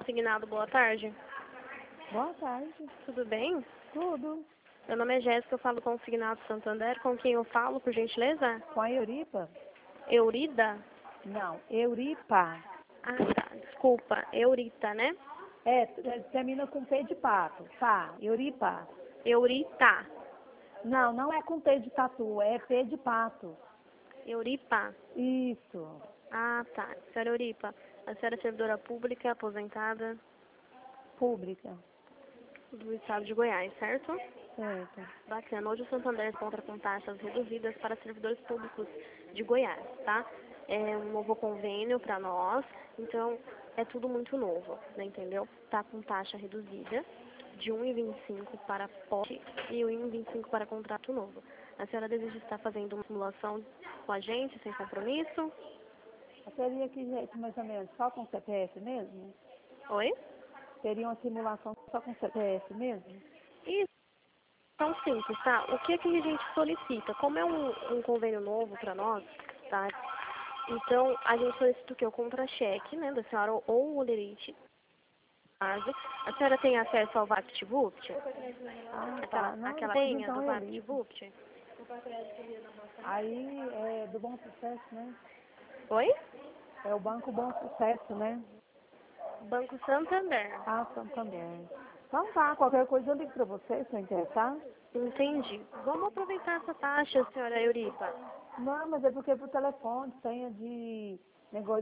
Consignado, boa tarde. Boa tarde. Tudo bem? Tudo. Meu nome é Jéssica, eu falo do Consignado Santander. Com quem eu falo, por gentileza? Com a Euripa? Eurida? Não, Euripa. Ah, tá. Desculpa. Eurita, né? Termina com P de pato. Pá, Euripa. Eurita. Não, não é com P de tatu, é P de pato. Euripa. Isso. Ah, tá. Senhora Euripa, a senhora é servidora pública, aposentada Pública. do estado de Goiás, certo? Certo. Bacana. Hoje o Santander conta com taxas reduzidas para servidores públicos de Goiás, tá? É um novo convênio para nós, então é tudo muito novo, né, entendeu? Tá com taxa reduzida de 1,25 para pote e 1,25 para contrato novo. A senhora deseja estar fazendo uma simulação com a gente, sem compromisso? Teria que jeito mais ou menos só com CPF mesmo? Oi? Teria uma simulação só com CPF mesmo? Isso. Tão simples, tá? O que é que a gente solicita? Como é um convênio novo para nós, tá? Então, a gente solicita o quê? O contra-cheque, né, da senhora ou o olerite. A senhora tem acesso ao VaptVupt? Ah, Aquela, tá. Não, aquela depois senha então do Euripa. VaptVupt? Aí é do Bom Sucesso, né? Oi? É o Banco Bom Sucesso, né? Banco Santander. Ah, Santander. Então tá, qualquer coisa eu ligo pra você, se eu interessar. Entendi. Vamos aproveitar essa taxa, senhora Euripa. Não, mas é porque por telefone, senha de negócio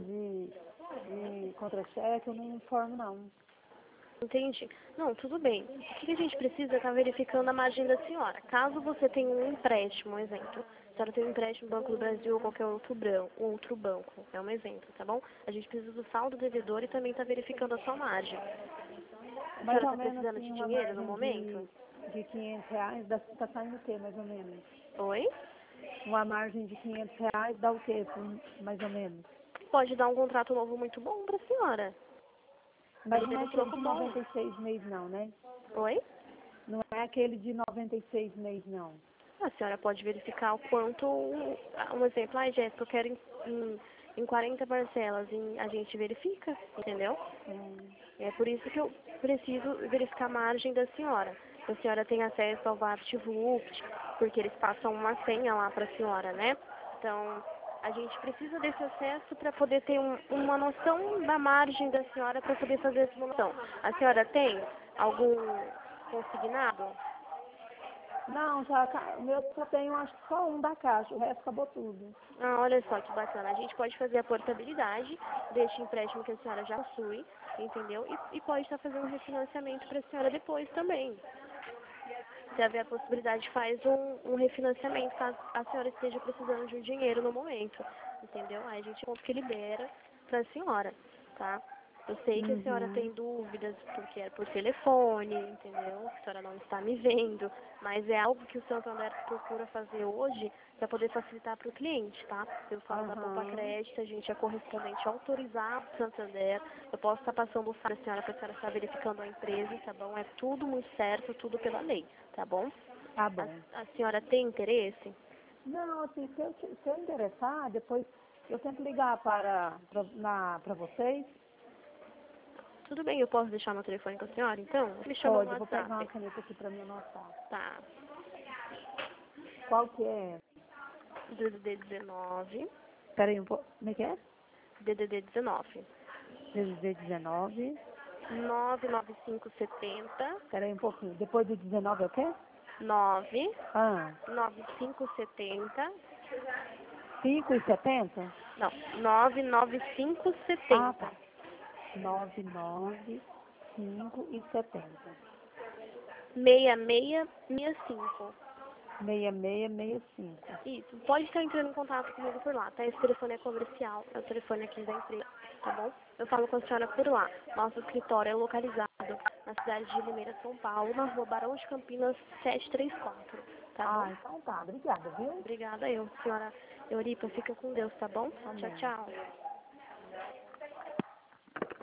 de contra-cheque, eu não informo não. Entendi. Não, tudo bem. O que a gente precisa é estar verificando a margem da senhora. Caso você tenha um empréstimo, um exemplo. A senhora tem um empréstimo no Banco do Brasil ou qualquer outro banco. É um exemplo, tá bom? A gente precisa do saldo devedor e também está verificando a sua margem. A Mais senhora ou está menos precisando assim, de uma dinheiro no margem momento? de R$ 500, tá saindo o quê, mais ou menos? Oi? Uma margem de R$ 500 dá o quê, mais ou menos? Pode dar um contrato novo muito bom para a senhora. Mas Ele não é teve aquele troco de bom. 96 meses não, né? Oi? Não é aquele de 96 meses não. A senhora pode verificar o quanto, um exemplo, Jéssica, eu quero em 40 parcelas, a gente verifica, entendeu? É por isso que eu preciso verificar a margem da senhora. A senhora tem acesso ao VaptVupt, porque eles passam uma senha lá para a senhora, né? Então, a gente precisa desse acesso para poder ter uma noção da margem da senhora para poder fazer essa simulação. A senhora tem algum consignado? Não, já, o meu só tenho acho que só um da caixa, o resto acabou tudo. Ah, olha só que bacana. A gente pode fazer a portabilidade deste empréstimo que a senhora já possui, entendeu? E pode estar fazendo um refinanciamento para a senhora depois também. Se haver a possibilidade, faz um refinanciamento caso a senhora esteja precisando de um dinheiro no momento, entendeu? Aí a gente conta que libera para a senhora, tá? Eu sei que a senhora Uhum. tem dúvidas porque é por telefone, entendeu? A senhora não está me vendo, mas é algo que o Santander procura fazer hoje para poder facilitar para o cliente, tá? Eu falo da Poupa Aham. Crédito, a gente é correspondente autorizado do Santander. Eu posso estar passando o para a senhora estar verificando a empresa, tá bom? É tudo muito certo, tudo pela lei, tá bom? Tá bom. A senhora tem interesse? Não, assim, se eu interessar, depois eu tento ligar para vocês. Tudo bem, eu posso deixar meu telefone com a senhora, então? Me chama no Pode, eu vou pegar uma WhatsApp. caneta aqui para me anotar. Tá. Qual que é? DDD 19. Peraí um pouco. Como é que é? DDD 19. 19. 99570. Peraí um pouquinho. Depois do 19 é o quê? 9 Ah, 9570. 5,70. Não, Ah, 99570. tá. 995,70. 6665. 6665. Isso, pode estar entrando em contato comigo por lá, tá? Esse telefone é comercial, é o telefone aqui da empresa, tá bom? Eu falo com a senhora por lá. Nosso escritório é localizado na cidade de Limeira, São Paulo, na rua Barão de Campinas 734, tá bom? Ah, então tá. Obrigada, viu? Obrigada eu, senhora Euripa, fica com Deus, tá bom? Tchau, Amém. tchau.